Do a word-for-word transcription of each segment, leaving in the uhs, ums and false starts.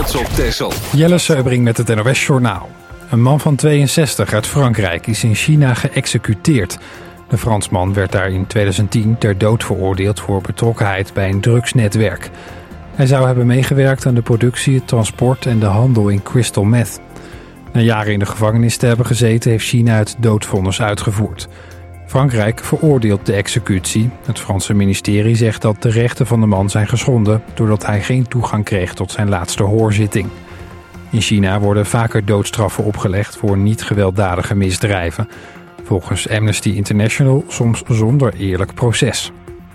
trots op Texel. Jelle Seubring met het N O S-journaal. Een man van tweeënzestig uit Frankrijk is in China geëxecuteerd. De Fransman werd daar in tweeduizend tien ter dood veroordeeld voor betrokkenheid bij een drugsnetwerk. Hij zou hebben meegewerkt aan de productie, het transport en de handel in crystal meth. Na jaren in de gevangenis te hebben gezeten heeft China het doodvonnis uitgevoerd. Frankrijk veroordeelt de executie. Het Franse ministerie zegt dat de rechten van de man zijn geschonden doordat hij geen toegang kreeg tot zijn laatste hoorzitting. In China worden vaker doodstraffen opgelegd voor niet gewelddadige misdrijven. Volgens Amnesty International soms zonder eerlijk proces.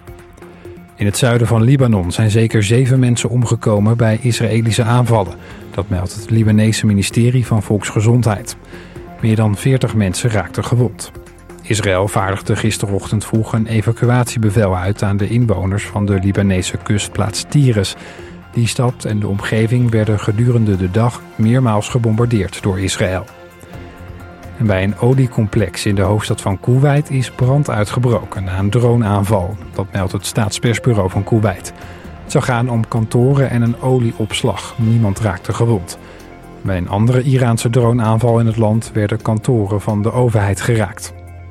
In het zuiden van Libanon zijn zeker zeven mensen omgekomen bij Israëlische aanvallen. Dat meldt het Libanese ministerie van Volksgezondheid. Meer dan veertig mensen raakten gewond. Israël vaardigde gisterochtend vroeg een evacuatiebevel uit aan de inwoners van de Libanese kustplaats Tyres. Die stad en de omgeving werden gedurende de dag meermaals gebombardeerd door Israël. En bij een oliecomplex in de hoofdstad van Koeweit is brand uitgebroken na een droneaanval. Dat meldt het staatspersbureau van Koeweit. Het zou gaan om kantoren en een olieopslag. Niemand raakte gewond. Bij een andere Iraanse droneaanval in het land werden kantoren van de overheid geraakt.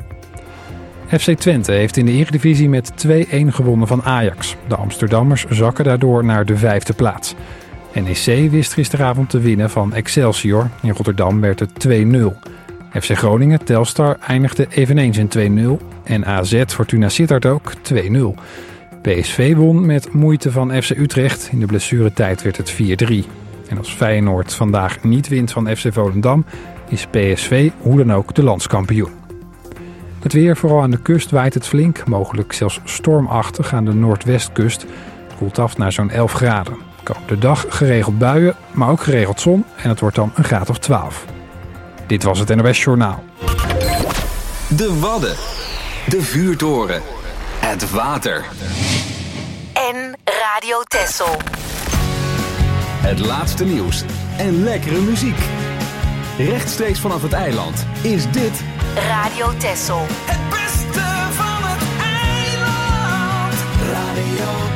F C Twente heeft in de Eredivisie met twee-een gewonnen van Ajax. De Amsterdammers zakken daardoor naar de vijfde plaats. N E C wist gisteravond te winnen van Excelsior. In Rotterdam werd het twee nul. F C Groningen Telstar eindigde eveneens in twee nul. En A Z Fortuna Sittard ook twee nul. P S V won met moeite van F C Utrecht. In de blessuretijd werd het vier drie. En als Feyenoord vandaag niet wint van F C Volendam, is P S V hoe dan ook de landskampioen. Het weer, vooral aan de kust, waait het flink. Mogelijk zelfs stormachtig aan de noordwestkust. Het koelt af naar zo'n elf graden. Komende dag geregeld buien, maar ook geregeld zon. En het wordt dan een graad of twaalf. Dit was het N O S-journaal. De Wadden. De vuurtoren. Het water. En Radio Texel. Het laatste nieuws en lekkere muziek. Rechtstreeks vanaf het eiland is dit Radio Texel. Het beste van het eiland. Radio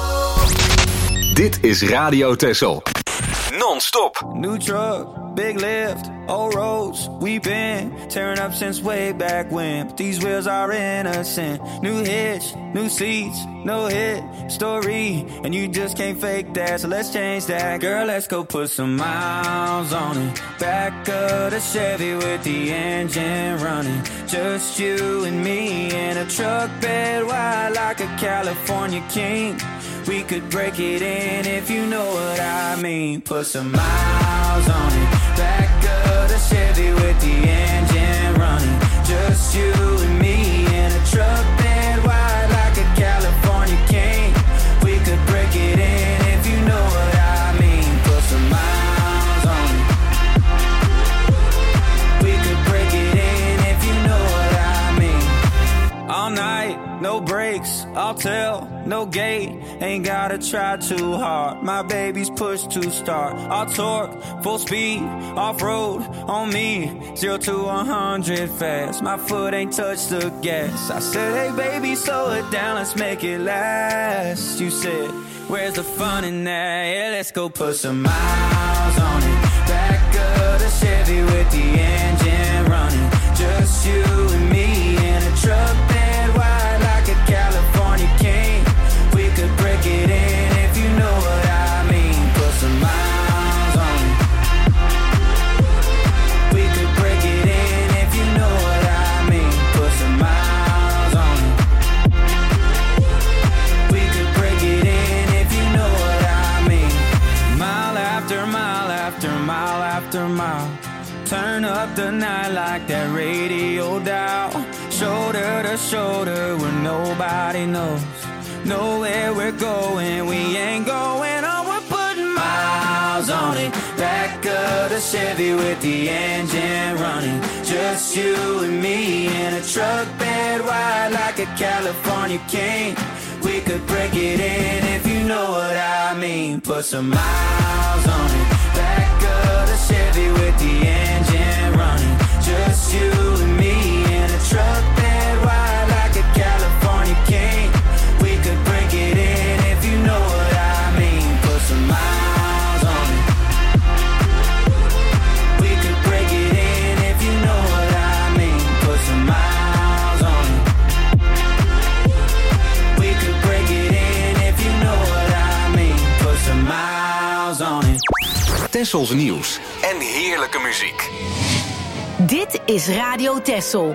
Texel. Dit is Radio Texel. Non-stop. New truck, big lift, old roads. We've been tearing up since way back when. But these wheels are innocent. New hitch, new seats, no hit story. And you just can't fake that, so let's change that. Girl, let's go put some miles on it. Back of the Chevy with the engine running. Just you and me in a truck bed wide like a California king. We could break it in if you know what I mean. Put some miles on it. Back of the Chevy with the engine running. Just you and me in a truck bed wide like a California king. We could break it in if you know what I mean. Put some miles on it. We could break it in if you know what I mean. All night, no breaks, I'll tell, no gate. Ain't gotta try too hard. My baby's pushed to start. I'll torque, full speed, off-road on me. Zero to a hundred fast. My foot ain't touched the gas. I said, hey baby, slow it down, let's make it last. You said, where's the fun in that? Yeah, let's go put some miles on it. Back of the Chevy with the engine running. Just you and me in a truck bed wide like a California king. We could break it in if you know what I mean. Put some miles on it. We could break it in if you know what I mean. Put some miles on it. We could break it in if you know what I mean. Mile after mile after mile after mile. Turn up the night like that radio dial. Shoulder to shoulder where nobody knows. Know where we're going, we ain't going on. We're putting miles on it. Back of the Chevy with the engine running. Just you and me in a truck bed wide like a California king. We could break it in if you know what I mean. Put some miles on it. Back of the Chevy with the engine running. Just you and me in a truck bed wide like a California king. We could break it in if you know what I mean. Put some miles on it. Tessels nieuws en heerlijke muziek. Dit is Radio Tessel.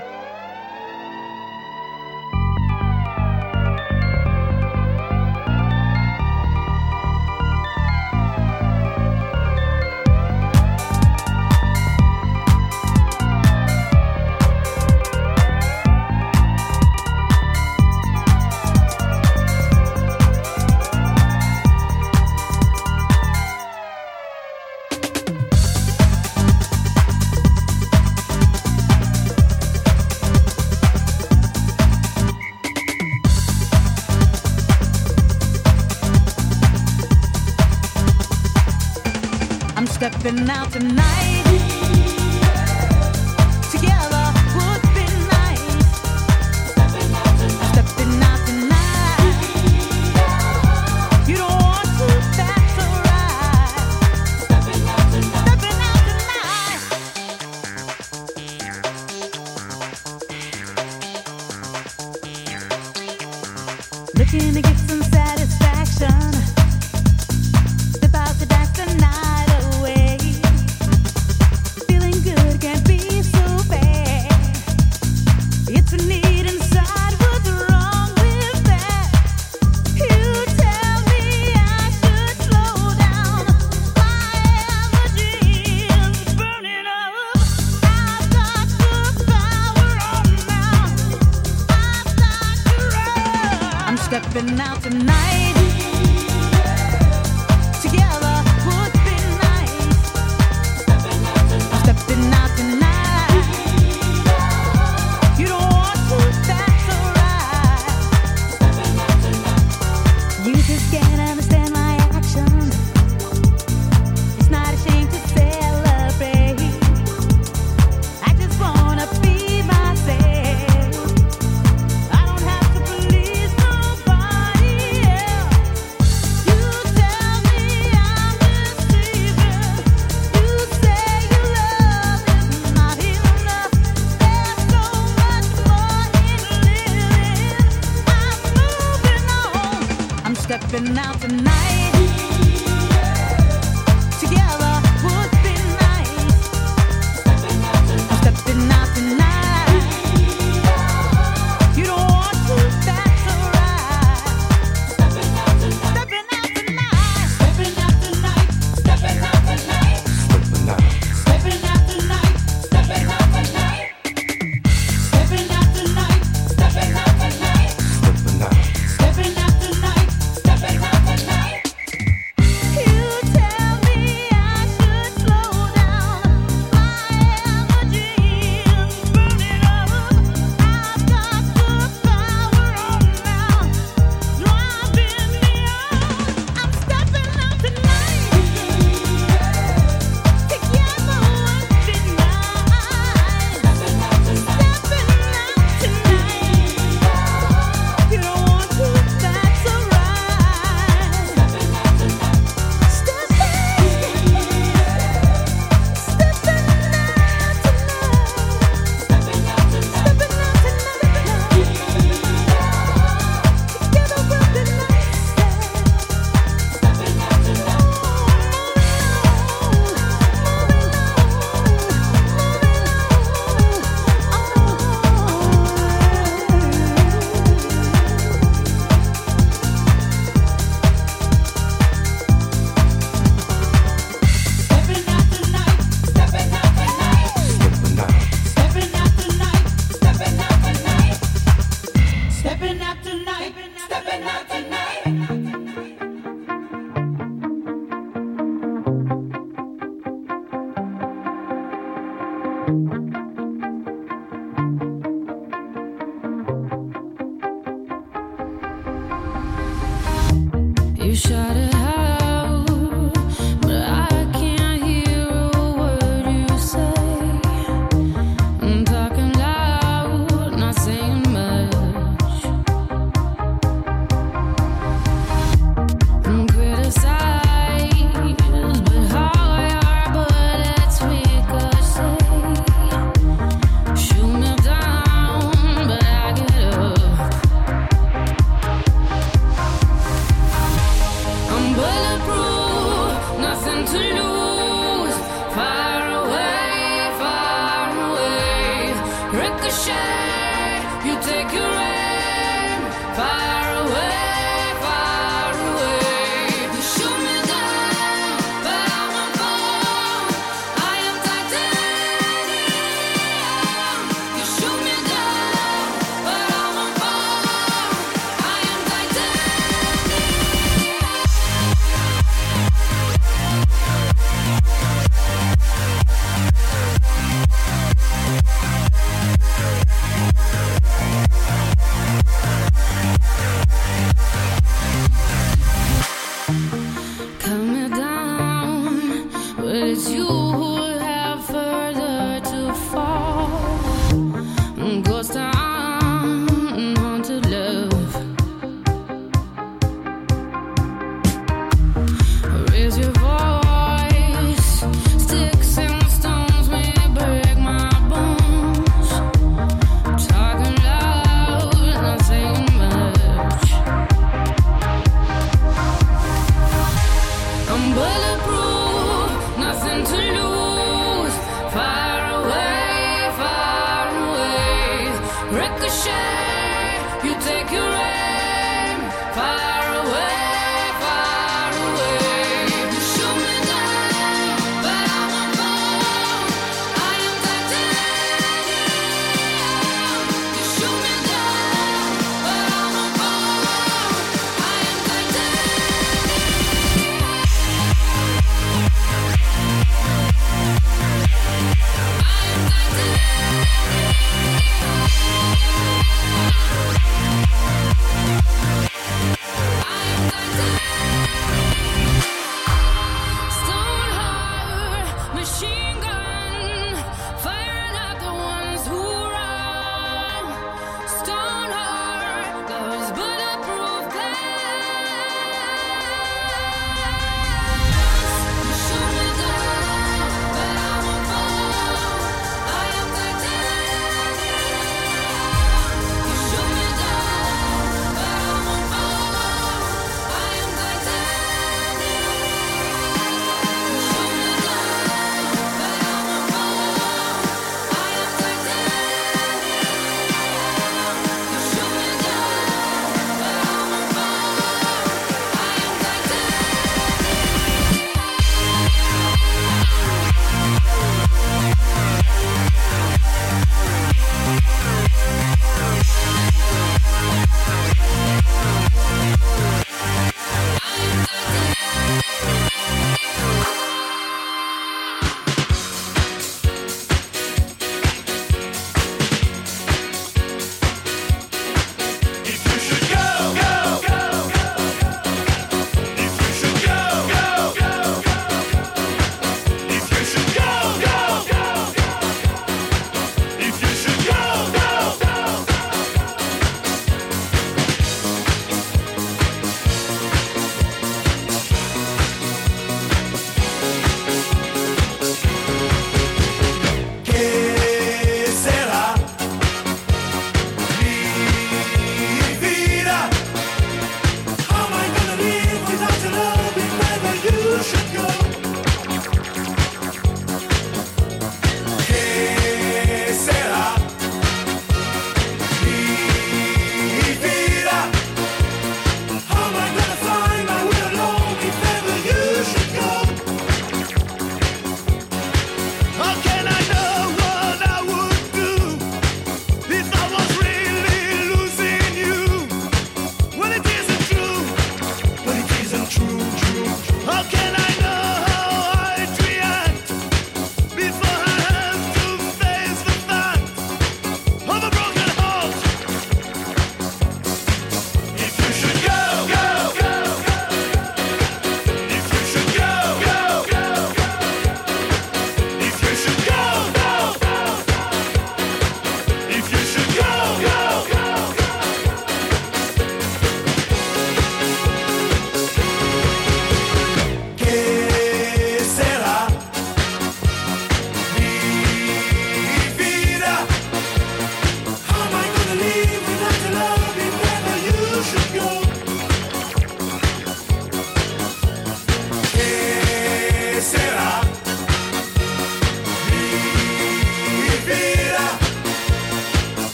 Stepping out tonight, together would be nice. Stepping out tonight, stepping out tonight. You don't want to, that's alright. Stepping out tonight, stepping out tonight. Looking to get some satisfaction. Step out to dance tonight. Stepping out tonight, together would be nice. Stepping out tonight, you don't want to, that's alright. You just can't understand my action. It's not a shame to celebrate. I just wanna be myself. I don't have to please nobody else. You tell me I'm deceiving. You say your love is not enough. There's so much more in living. I'm moving on. I'm stepping out tonight. Together would be nice. I'm stepping out tonight. You don't want to, that's alright. Stepping out tonight. Stepping out tonight. Stepping out tonight. Stepping out tonight. Stepping out tonight. Stepping out tonight. Stepping out tonight. Stepping out tonight. Stepping out tonight. Stepping out tonight. You tell me I should slow down. My energy's burning up. I've got the power on now, driving me on. I'm stepping out tonight. Together would be nice. Stepping out tonight. You don't want to, that's alright. Stepping out tonight. Stepping, stepping, stepping out tonight. Stepping out tonight. Stepping out tonight. Together we'll be nice. Stepping out tonight. Stepping out tonight. Stepping out tonight. You shout it out, but I can't hear a word you say. I'm talking loud, not saying much. I'm criticized, but how your bullets ricochet. Shoot me down, but I get up. I'm your aim far away, far away. You shoot me down, but I won't fall. I am titanium. You shoot me down, but I won't fall. I am titanium. Cut me down, but it's you who have further to fall. Ghost town, haunted love. Raise your voice, sticks and stones may break my bones. Talking loud, not saying much. I'm bulletproof, nothing to lose. Far away, far away. Ricochet, you take your aim. Far away, far away. You shoot me down, but I won't fall. I am titanium. You shoot me down, but I won't fall. I am titanium. I am titanium.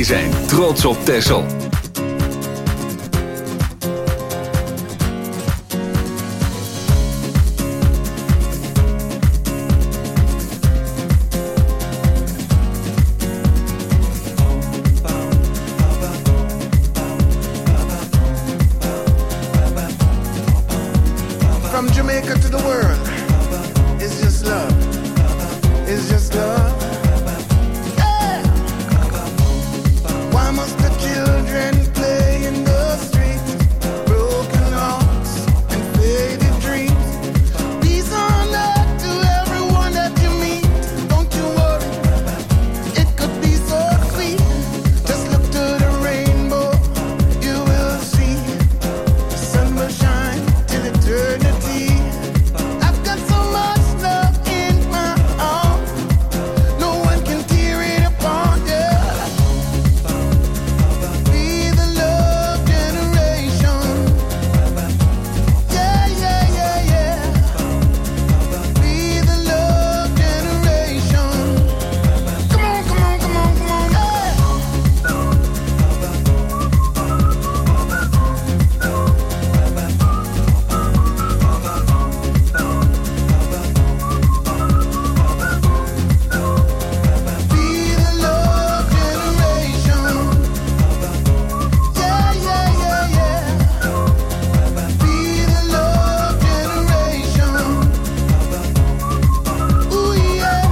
Wij zijn trots op Texel. From Jamaica to the world, it's just love. It's just love. Yeah. Why must the children play in the streets? Broken hearts and faded dreams. Peace on earth to everyone that you meet. Don't you worry, it could be so sweet. Just look to the rainbow, you will see. The sun will shine till eternity. I've got so much love in my heart, no one can tear it apart, yeah. Be the love generation. Yeah, yeah, yeah, yeah. Be the love generation. Come on, come on, come on, come on, yeah. Be the love generation. Yeah, yeah, yeah, yeah. Be the love generation. Ooh, yeah.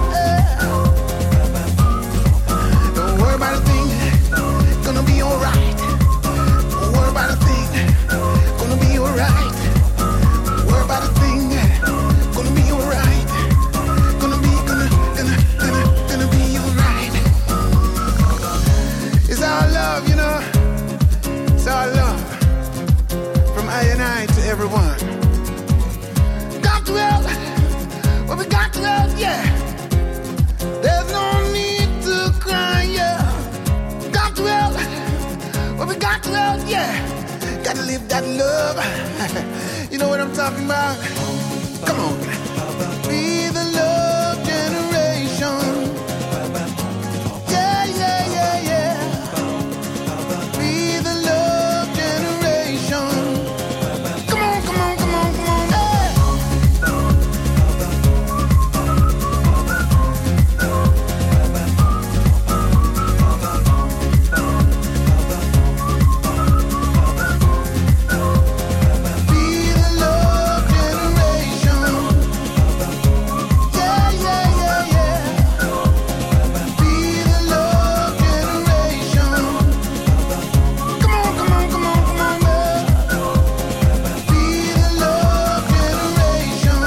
Don't worry about a thing, gonna be alright. Don't worry about a thing, gonna be alright. Don't worry about a thing, gonna be alright. Gonna be, gonna, gonna, gonna, gonna be alright. It's our love, you know. It's our love. From I and I to everyone. Got to help. Well, we got to help, yeah. There's no need to cry, yeah. Got to help. Well, we got to help, yeah. Gotta live that love. You know what I'm talking about? Come on. Be the love generation. Yeah, yeah, yeah, yeah. Be the love generation. Come on, come on, come on, come on, yeah. Be the love generation. Yeah, yeah, yeah, yeah. Be the love generation. Come on, come on, come on, come on, yeah. Be the love generation.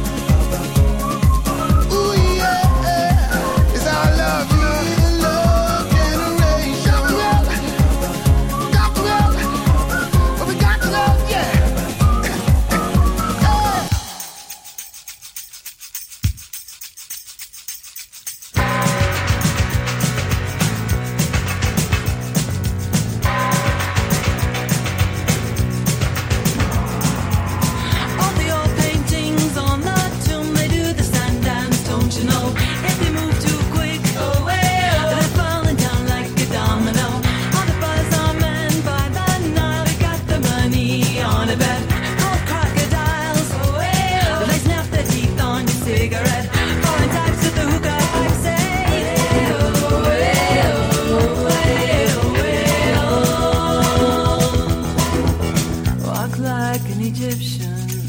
Ooh, yeah. It's our love, you know. Be the love generation. Got to help. Got to help. But we got to help, yeah. Yeah. All the old paintings on the tomb, they do the sand dance, don't you know? If they move too quick, oh, they're falling down like a domino. All the buzz are men by the Nile, they got the money on a bet. All crocodiles, oh, they snap their teeth on your cigarette. Foreign types with the hookah pipe say, oh, oh, oh. Walk like an Egyptian.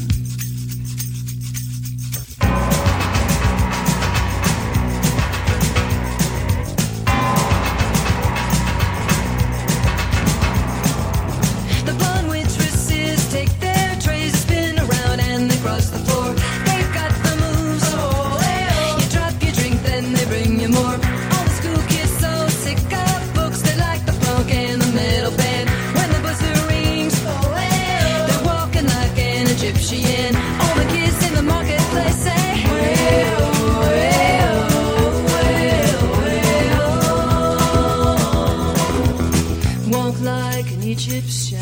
The blonde waitresses take their trays, spin around and they cross the floor. They've got the moves. You drop your drink, then they bring you more. All the school kids so sick of books, they like the funk and the metal band. When the buzzer rings, they're walking like an Egyptian. All the kids in the marketplace say, well, well, well, well. Walk like an Egyptian.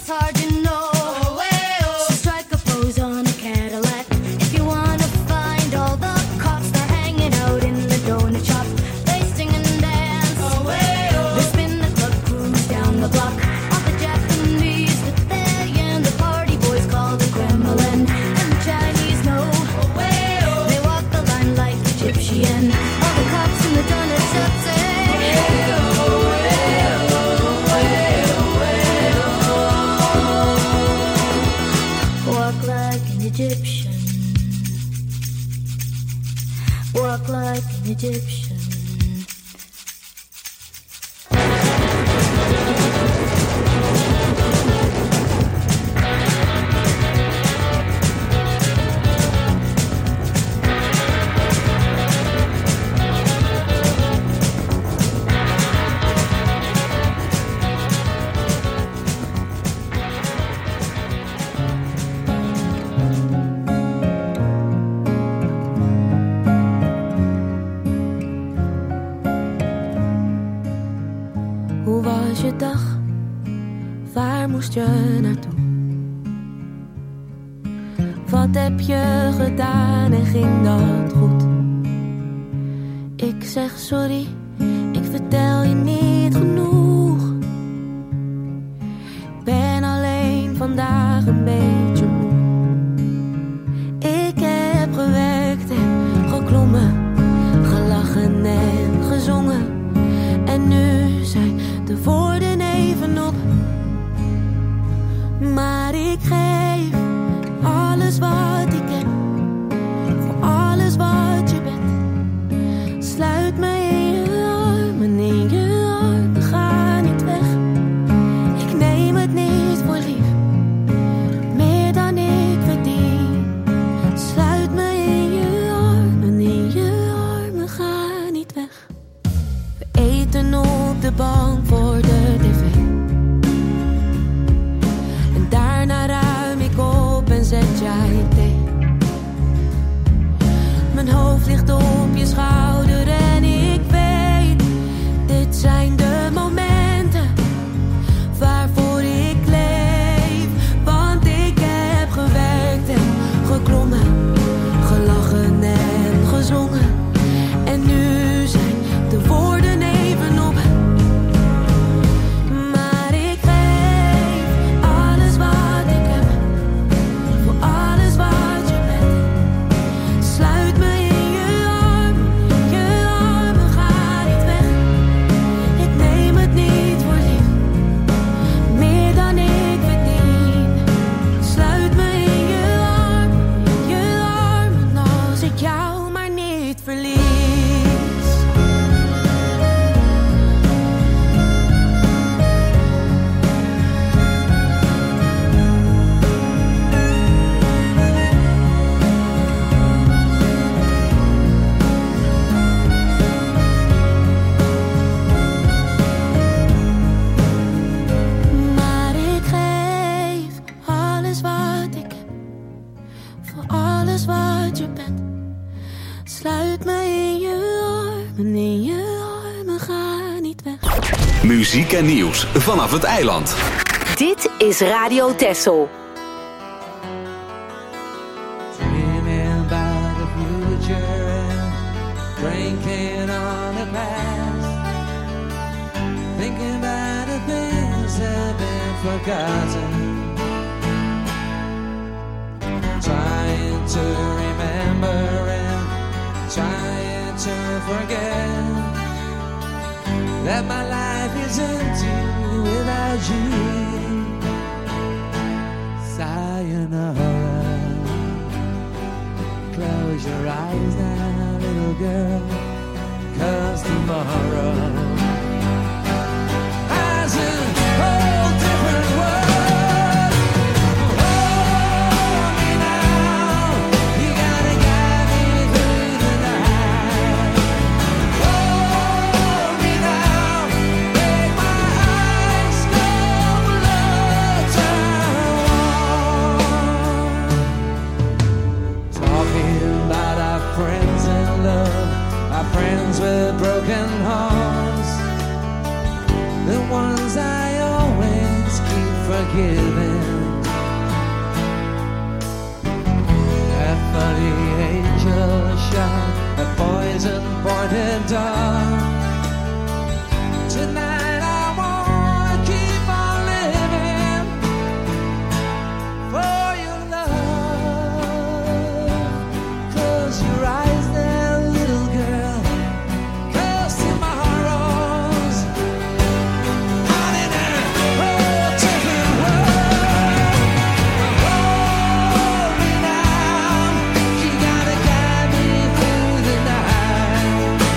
it's hard to know. So strike a pose on a Cadillac if you wanna find all the cops. They're hanging out in the donut shop. They sing and dance. They spin the club cruise down the block. All the Japanese that they and the party boys call the Kremlin. And the Chinese know they walk the line like Egyptian. All the cops in the donut shop say. Walk like an Egyptian. Walk like an Egyptian. Hoe was je dag? Waar moest je naartoe? Wat heb je gedaan en ging dat goed? Ik zeg sorry, ik vertel je niet genoeg. Ik ben alleen vandaag een beetje moe. Ik heb gewerkt en geklommen, gelachen en gezongen. En nu zijn de woorden even op. Maar ik geef alles wat ik heb, voor alles wat je bent. Sluit me in je armen, in je armen, ga niet weg. Ik neem het niet voor lief, meer dan ik verdien. Sluit me in je armen, in je armen, ga niet weg. We eten op de bank voor de tv. En daarna ruim ik op en zet jij thee. Mijn hoofd ligt op je schouder en ik weet, dit zijn de momenten waarvoor ik leef. Want ik heb gewerkt en geklommen, gelachen en gezongen. En nu zijn de woorden even op. Maar ik geef alles wat ik heb, voor alles wat je bent. Sluit me in je armen, je armen, ga niet weg. Ik neem het niet voor lief, meer dan ik verdien. Sluit me in je armen, je armen, als ik jou maar niet verlies. Maar ik geef alles wat ik heb, voor alles wat je bent. Sluit me in je armen, in je armen, ga niet weg. Muziek en nieuws vanaf het eiland. Dit is Radio Texel. Dreaming about the future and drinking on the past. Thinking about the things that have been forgotten. Trying to remember and trying to forget that my life is empty without you. Sayonara. Close your eyes now, little girl, 'cause tomorrow has a whole different world. Hold me now, you gotta guide me through the night. Hold me now, make my eyes go living. That funny angel shot a poison pointed dart. Tonight I wanna keep on living for your love. Close your eyes there, little girl. Close tomorrows. Out in a whole different world. Hold me now. You gotta guide me through the night.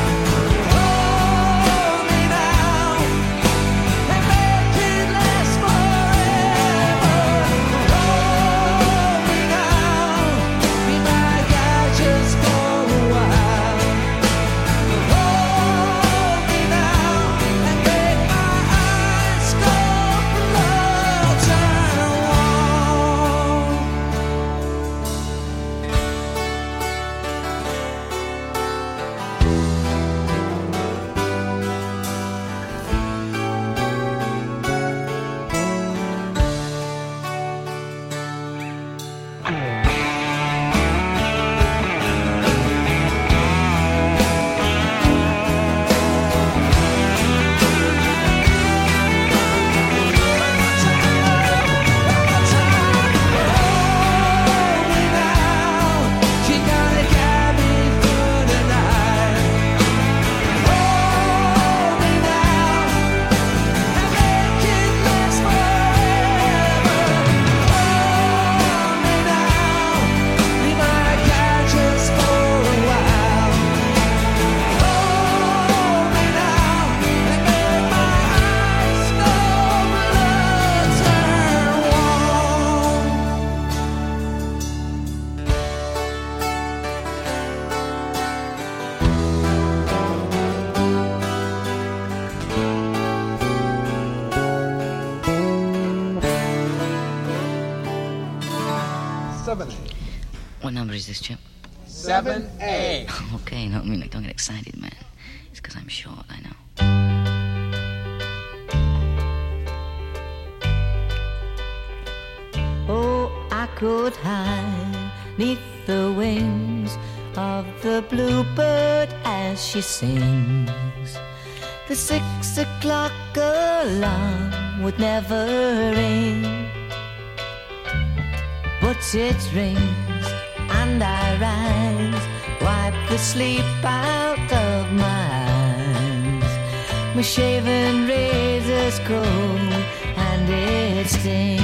Hold me now and make it last forever. Hold me now, be my guide just for a while. Hold me now and make my eyes go blood turn warm. You gotta guide me through the night. Hold me now and make it last forever. Hold me now, be my guide just for a while. Hold me now and make my eyes go blood turn warm. Seven What number is this, Chip? Seven A. Okay, no, I mean, like, don't get excited, man. It's because I'm short, I know. Oh, I could hide neath the wings of the bluebird as she sings. The six o'clock alarm would never ring, but it rings and I rise, wipe the sleep out of my eyes. My shaven razor's cold and it stings.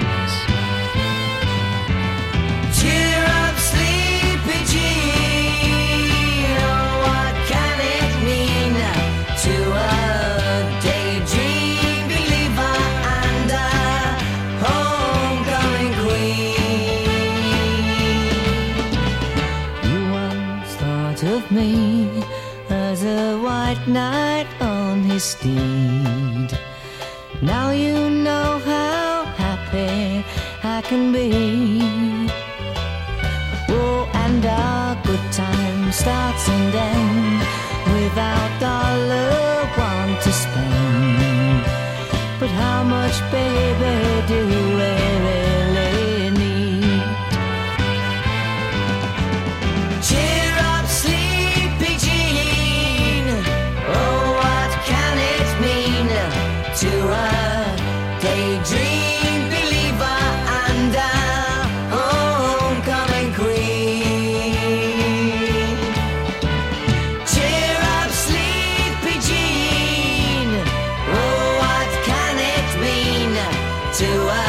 Cheer up, sleepy Jean. Oh, what can it mean to a daydream believer and a homecoming queen? You once thought of me as a white knight on his steed. Now you know how happy I can be. Oh, and our good time starts and ends without dollar one to spend. But how much, baby, do we really need? Cheer up, sleepy Jean. Oh, what can it mean to a daydream believer and a homecoming queen? Cheer up, sleepy Jean. Oh, what can it mean to a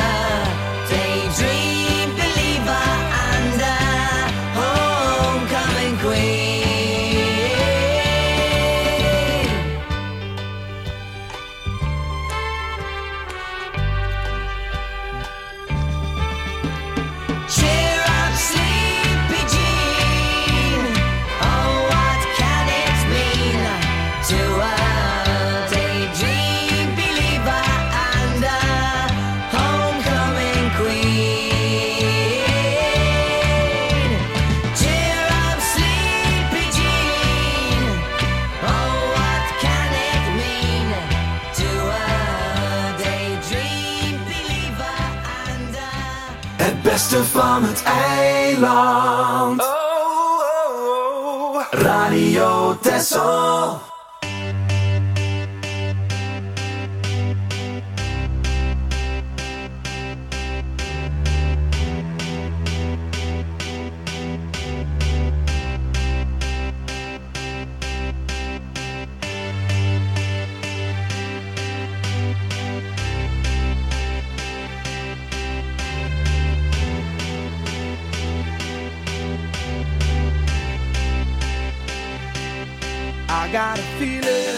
Het beste van het eiland. Oh, oh, oh. Radio Texel. I got a feeling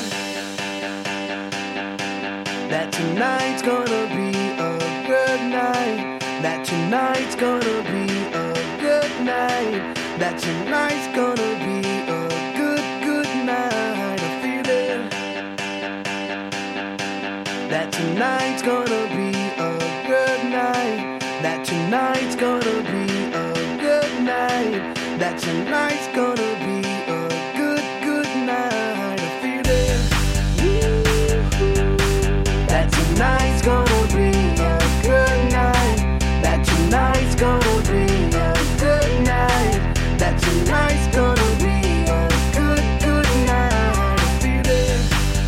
that tonight's gonna be a good night. That tonight's gonna be a good night. That tonight's gonna be a good, good night. A feeling that tonight's gonna be a good night. That tonight's gonna be a good night. That tonight's gonna be a good, good night. A feeling that tonight's gonna be a good night. That tonight's gonna be a good night. That tonight's gonna be a good, good night. A feeling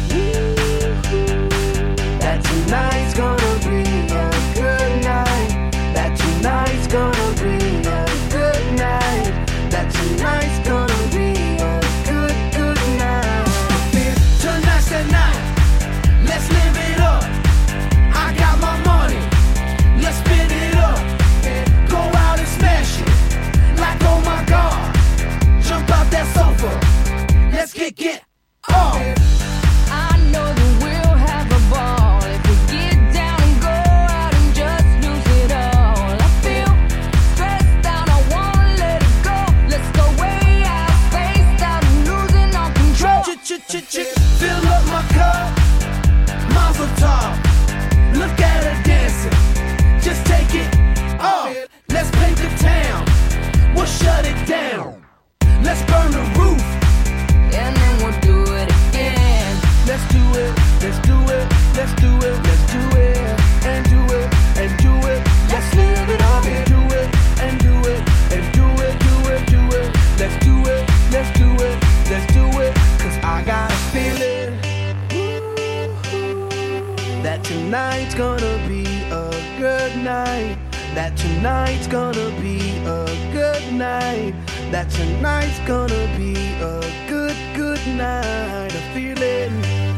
that tonight's gonna be a good night. That tonight's gonna be a good night. That tonight's gonna be a good, good night. Tonight's the night, let's live it up. I got my money, let's spin it up. Go out and smash it, like oh my god. Jump out that sofa, let's get get off. I know that we'll have a ball if we get down and go out and just lose it all. I feel stressed out, I wanna let it go. Let's go way out, spaced out, and losing all control. Fill up my cup, Mazel tov. Look at her dancing, just take it off. Let's paint the town, we'll shut it down. Let's burn the roof, And then we'll do it again. Let's do it, let's do it, let's do it, let's do it, and do it, and do it. Let's live it up and do it, and do it, and do it, do it, do it. Let's do it, let's do it, let's do it. Cause I got a feeling that tonight's gonna be a good night. That tonight's gonna be a good night. That tonight's gonna be a good, good night. A feeling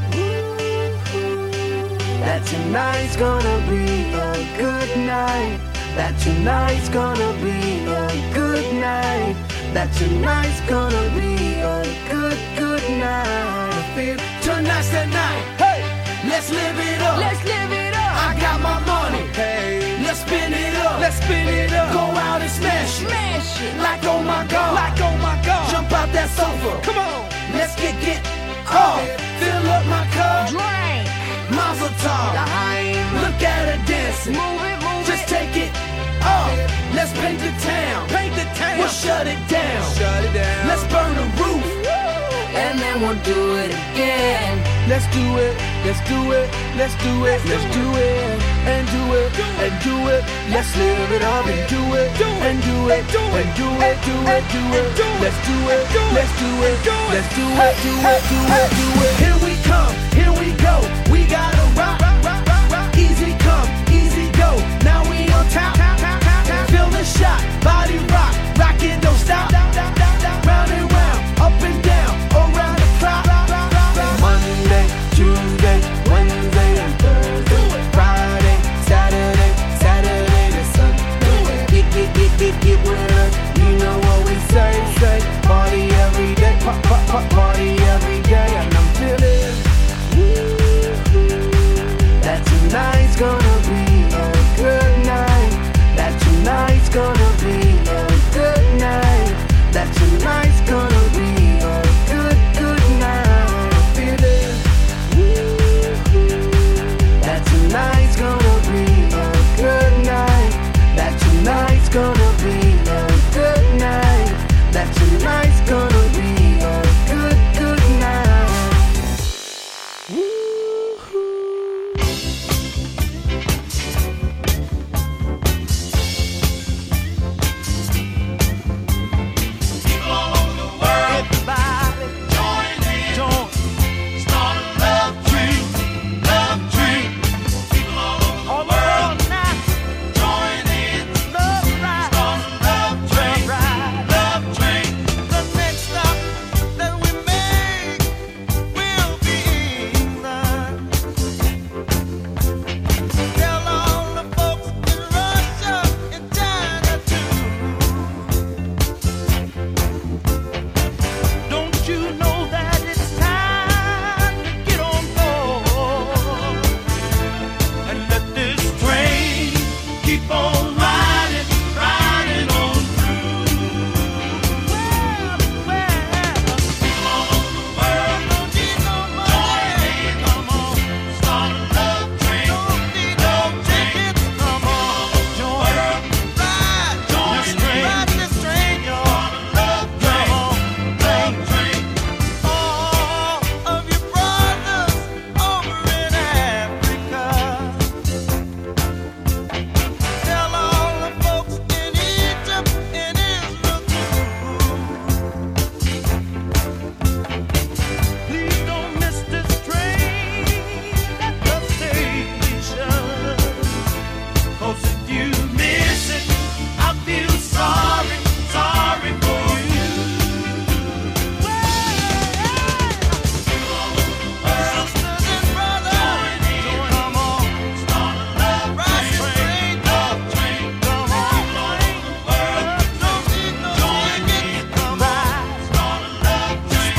that tonight's gonna be a good night. That tonight's gonna be a good night. That tonight's gonna be a good, good night. I feel tonight's the night. Hey, let's live it up. Let's live it up. I got my money. Hey, let's spin it up. Let's spin it up. Go out and smash it. Smash it. Like oh my god. Like oh my god. Jump out that sofa. Come on. Let's get get off. Fill up my cup. Drink. Mazel tov. Look at her dancing. Move it, move Just it. take it off. Let's paint the town. Paint the town. We'll shut it down. Shut it down. Let's burn the roof. And then we'll do it again. Let's do it, let's do it, let's do it, let's do it, and do it, and do it. Let's live it up and do it, and do it, and do it, do it, do it. Let's do it, let's do it, let's do it, do it, do it, do it. Here we come, here we go. We gotta rock, rock, rock, rock. Easy come, easy go. Now we on top. Feel the shot, body rock, rockin', don't stop. Round and round, up and down, around the clock. Monday, Tuesday, Wednesday, and Thursday, Friday, Saturday, Saturday to Sunday. Get, get, get, get, get with us. You know what we say, say. Party every day, pop, pop, pop, party every day, and I'm feeling. you missing. I feel sorry, sorry for you. Sisters and brothers, come on, start a love train, love train, come on, don't need no ticket, come on, start a love train,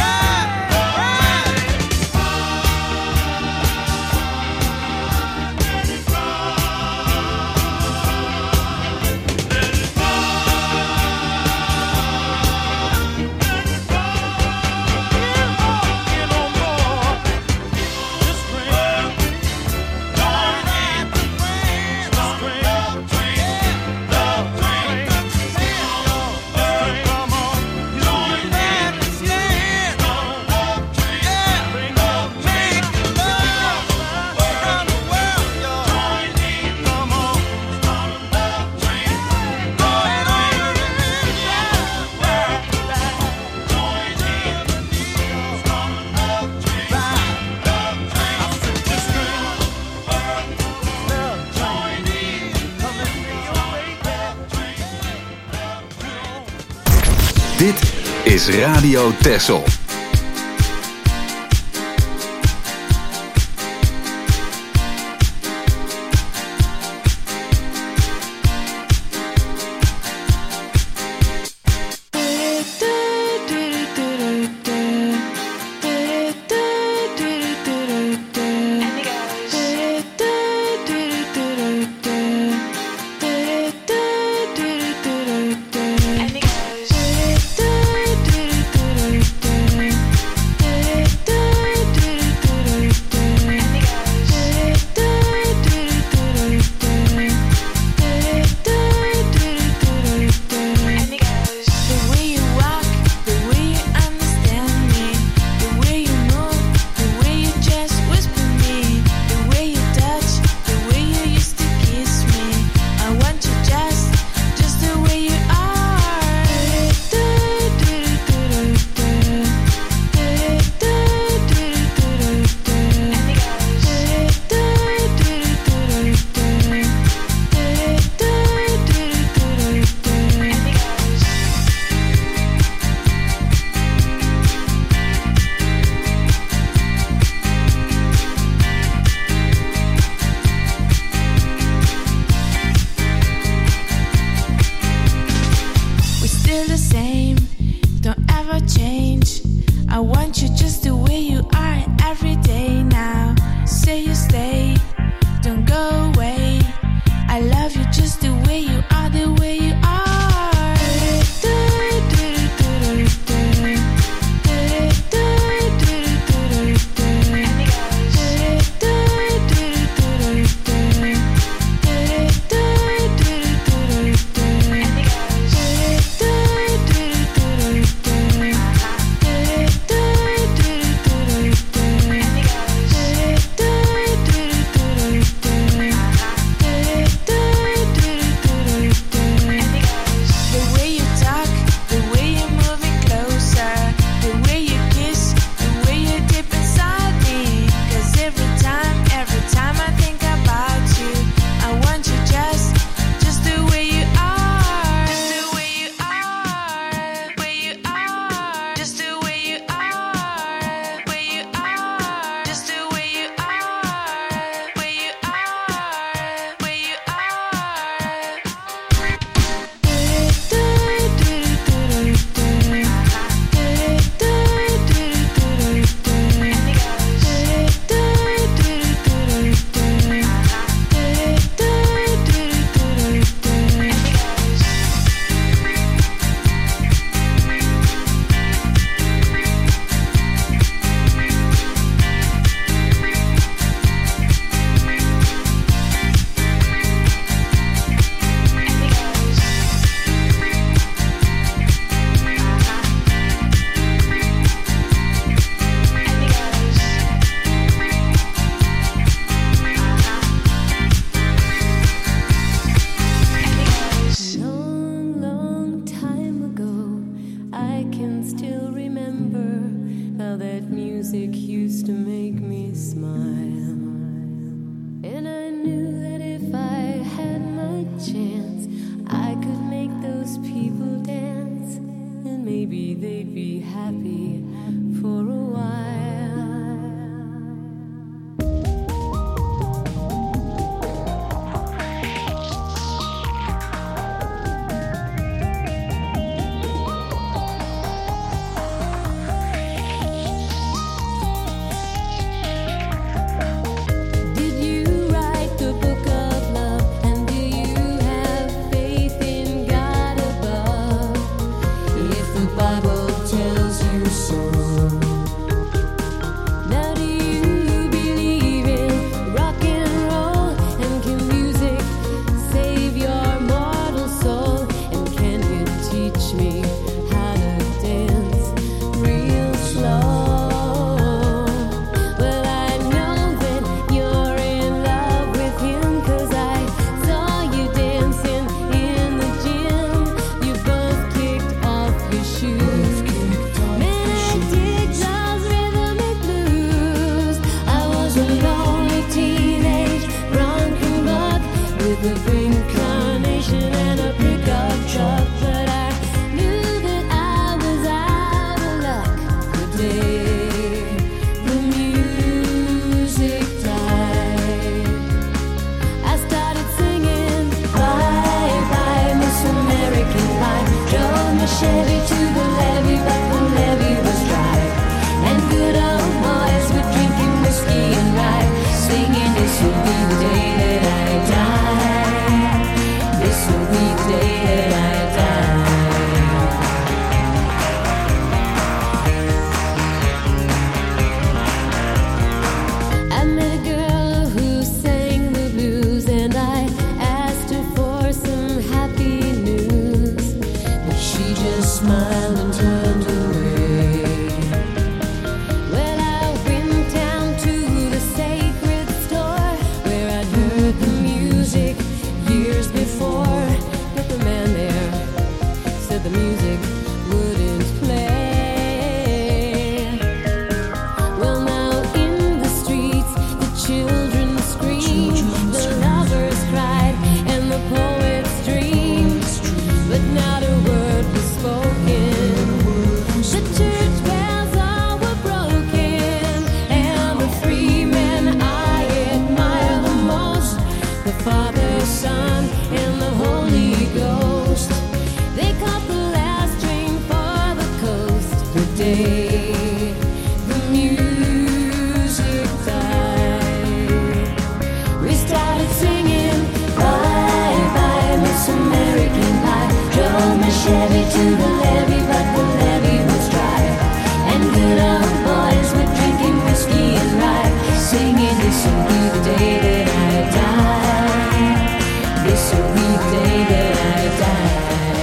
Dit is Radio Texel. smiled and turned away. Well, I went down to the sacred store where I'd heard the music years before. But the man there said the music wouldn't play. Well, now in the streets the children screamed, the lovers cried, and the poets dreamed. But not a word was spoken. The church bells all were broken, and the three men I admire the most, the Father, Son, and the Holy Ghost. They caught the last train for the coast the day the music died. We started singing bye bye Miss American Pie. Drove my Chevy to the levee, but the levee was dry. And good old boys were drinking whiskey and rye, singing this will be the day that I die. This will be the day that I die.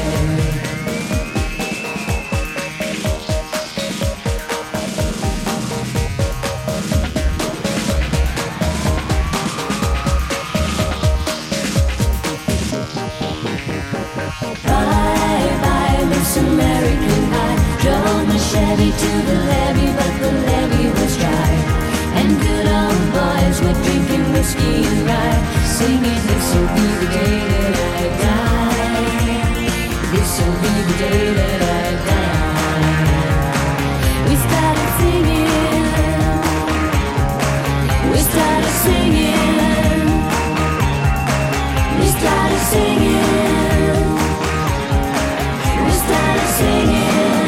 Bye bye Miss American Pie. Drove my Chevy to the levee, but the levee was dry. And good old boys were drinking whiskey and rye, singing this will be the day that I die. This will be the day that I die. We started singing. We started singing. We started singing. We started singing.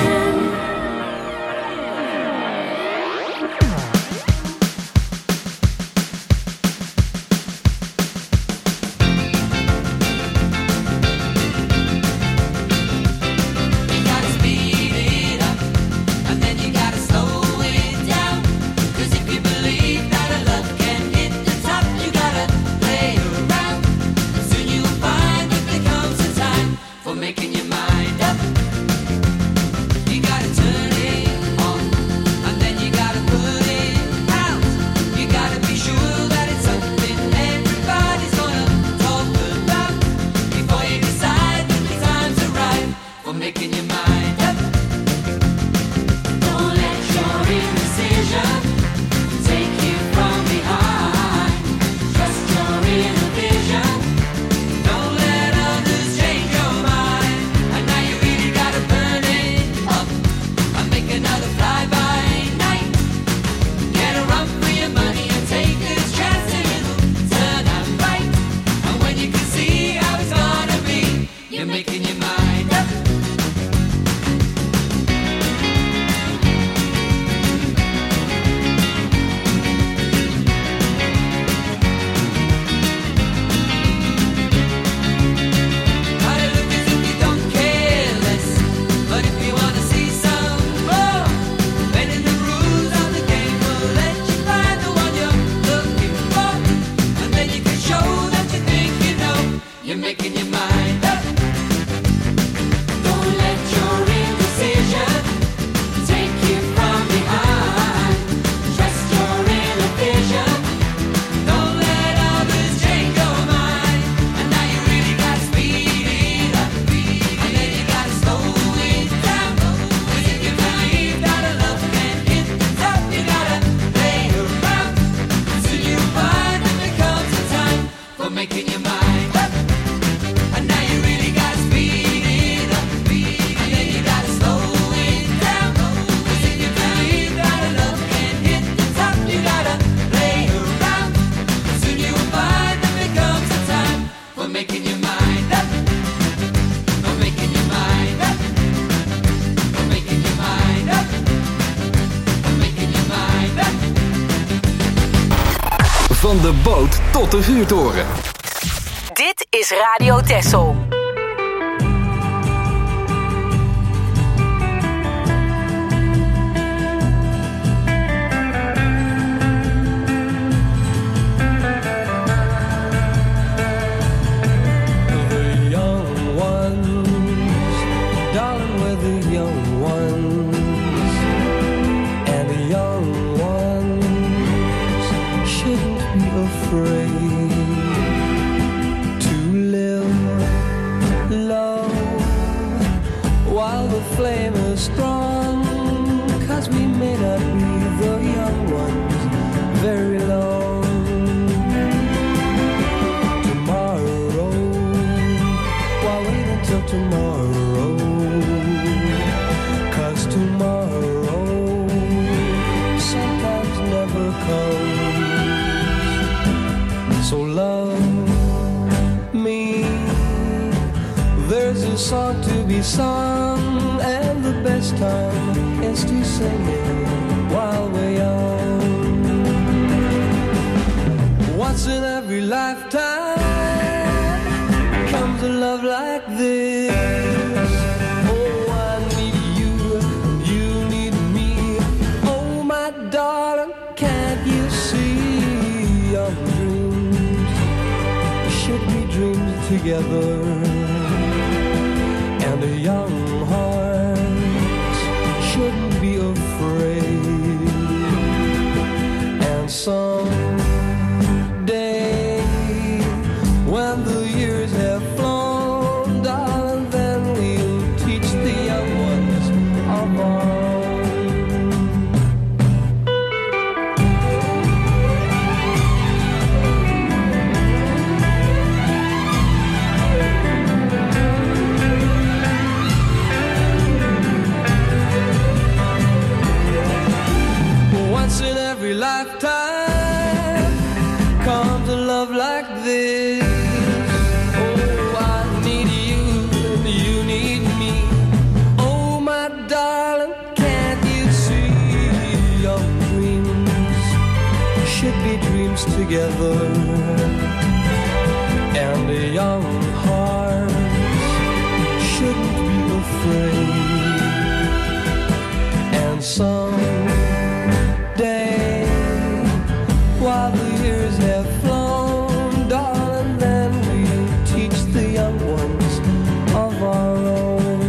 You gotta speed it up, and then you gotta slow it down. 'Cause if you believe that a love can hit the top, you gotta play around. And soon you'll find that there comes a time for making your mind up. You gotta turn it on, and then you gotta put it out. You gotta be sure that it's something everybody's gonna talk about before you decide that the time's arrived for making your mind up. Don't let your indecision take you from behind. Trust your inner vision. Don't let others change your mind. And now you really gotta burn it up and make another fly-by night. Get a run for your money and take a chance and it'll turn out right. And when you can see how it's gonna be, you're making your mind up. Try to look as if you don't care less, but if you wanna see some more, bending the rules of the game will let you find the one you're looking for. And then you can show that you think you know you're making your mind up. Don't let your indecision take you from behind. Trust your inner vision. Don't let others change your mind. And now you really gotta speed it up, and then you gotta slow it down. 'Cause if you believe that a love can hit the top, you gotta play around. Soon you'll find that there comes a time for making your mind up. And now you really gotta speed it up, and then you gotta slow it down. 'Cause if you believe that a love can hit the top, you gotta play around. Soon you will find that there comes a time for making your mind up. For making your mind up. For making your mind up. For making your mind up. Van de boot tot de vuurtoren. Dit is Radio Texel. The young ones, darling, where the tomorrow, 'cause tomorrow sometimes never comes. So love me. There's a song to be sung, and the best time is to sing it while we're young. Once in every lifetime comes a love like this. Oh, I need you, you need me. Oh, my darling, can't you see? Young dreams should be dreamed together, and a young heart shouldn't be afraid. And someday, when the years have flown, darling, then we'll teach the young ones of our in every lifetime comes a love like this. Oh, I need you and you need me. Oh, my darling, can't you see? Young dreams should be dreams together, and a young heart shouldn't be afraid. And some day, while the years have flown, darling, then we'll teach the young ones of our own.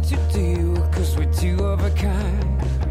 to do, cause we're two of a kind.